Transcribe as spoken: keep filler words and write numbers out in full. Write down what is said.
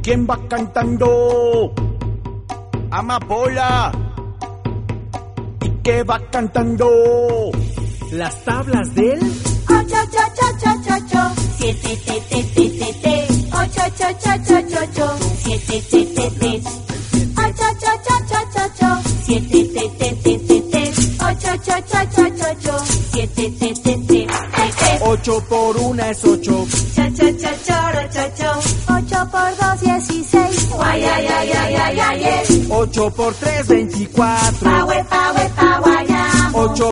¿Quién va cantando? Amapola. ¿Y qué va cantando? Las tablas del ocho, ocho, ocho, ocho, ocho, siete, te, te, te, te, te, ocho, ocho, ocho, ocho, ocho, siete, te, te, te, ocho, ocho, ocho, ocho, ocho, siete, te, te, te, te, te, ocho, ocho, ocho, ocho, ocho, siete, te, te, te, te, te. Ocho por una es ocho. Cha, cha, cha, choro, cho, cho. Ocho por dos, dieciséis. Guay, ay, ay, ay, ay, ay, ay. Ocho por tres, veinticuatro. Pa, we, pa, we, pa, guayamo. Ocho